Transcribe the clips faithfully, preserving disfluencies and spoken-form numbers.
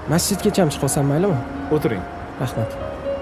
Masjidgacha chiqib olsam maylimi? O'tiring. Rahmat.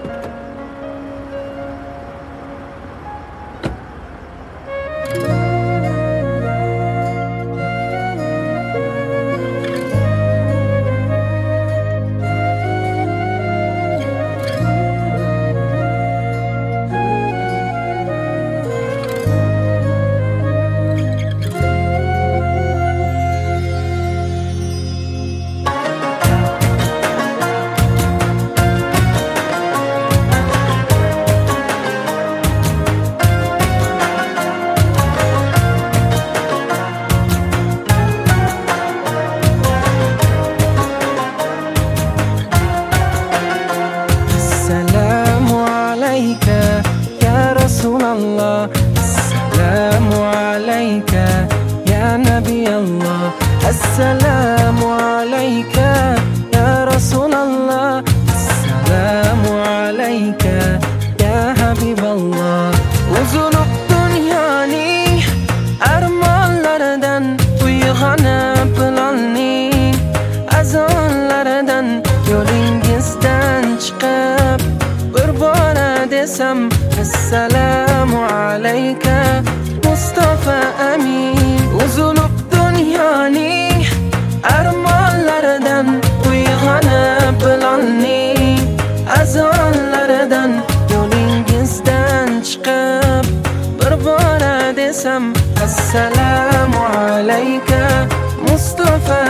السلام عليك يا رسول الله السلام عليك يا حبيب الله Uzulup dünyani armonlardan uyg'onib bilolning azonlaridan yo'lingizdan chiqib bir bora desam assalomu alayka Mustafa Amin Uzulup dünyani armonlaridan uyg'onib bilolning azonlaridan yo'lingizdan chiqib bir bora desam assalomu alayka Mustafa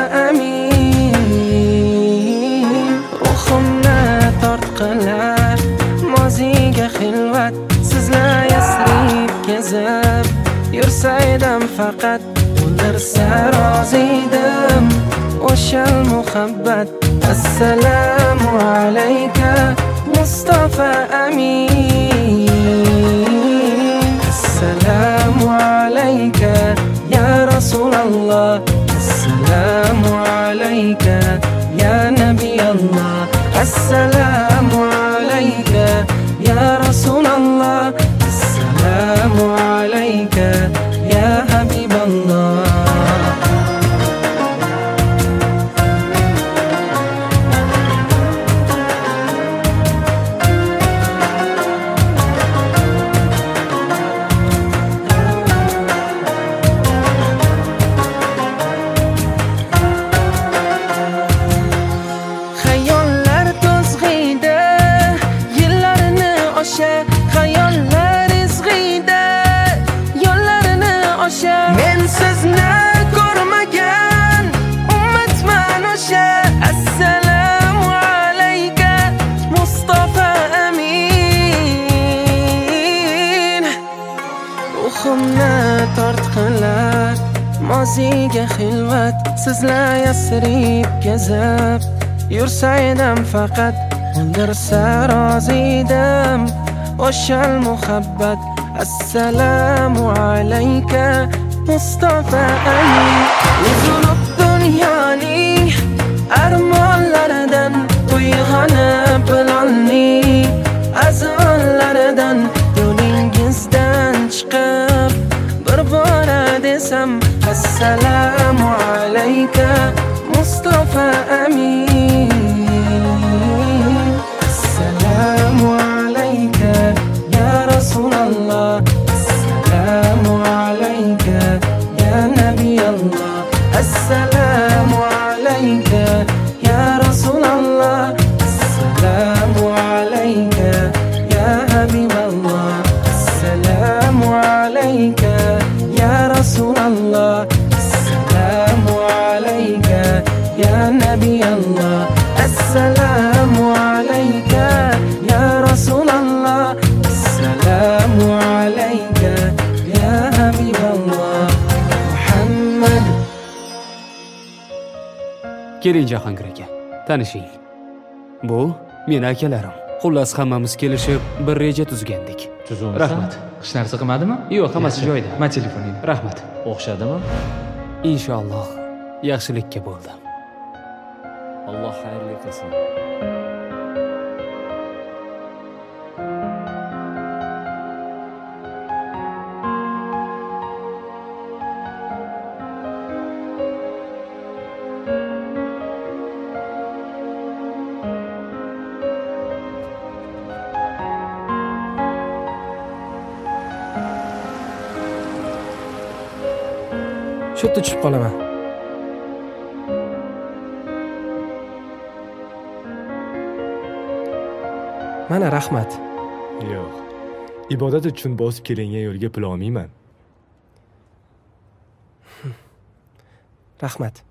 Amin ruhimni tortqilar moziga xilvat sizlar yasrib kezib yursaydim faqat o'ldirsa roziydim o'sha muhabbat assalomu alayka Mustafa Amin assalomu alayka ya Rasulullah assalomu alayka ya Nabiyallah assalomu alayka ya Rasulullah assalomu alayka ya Habiballah Men sizni ko'rmagan ummatman o'sha assalomu alayka Mustafa Amin ruhimni tortqilar moziga xilvat sizlar yasrib kezib yursaydim faqat o'ldirsa roziydim o'sha muhabbat assalomu alayka Mustafa Amin Uzulup dunyoning armonlaridan uyg'onib bilolning azonlaridan yo'lingizdan chiqib bir bora desam assalomu alayka Mustafa Amin assalomu alayka ya Rasulullah assalomu alayka ya Nabiyallah assalomu alayka ya Rasulullah assalomu alayka ya Habiballah assalomu alayka ya Rasulullah assalomu alayka ya Nabiyallah assalomu alayka ya Rasulullah assalomu alayka ya Habiballah Muhammad Keling Jahongir aka, tanishing. Bu meni akalarim. Xullas hammamiz kelishib bir reja tuzgandik. Tuzumsan? Rahmat. Hech narsa qilmadimi? Yo'q, hammasi joyida. Ma telefoning. Rahmat. O'xshadimi? Inshaalloh yaxshilikka bo'ldi. Alloh xayrli qilsin. Shu yerda tushib qolaman. Mana rahmat. Yo'q. Ibodat uchun bosib kelingan yo'lga pul olmayman. Rahmat.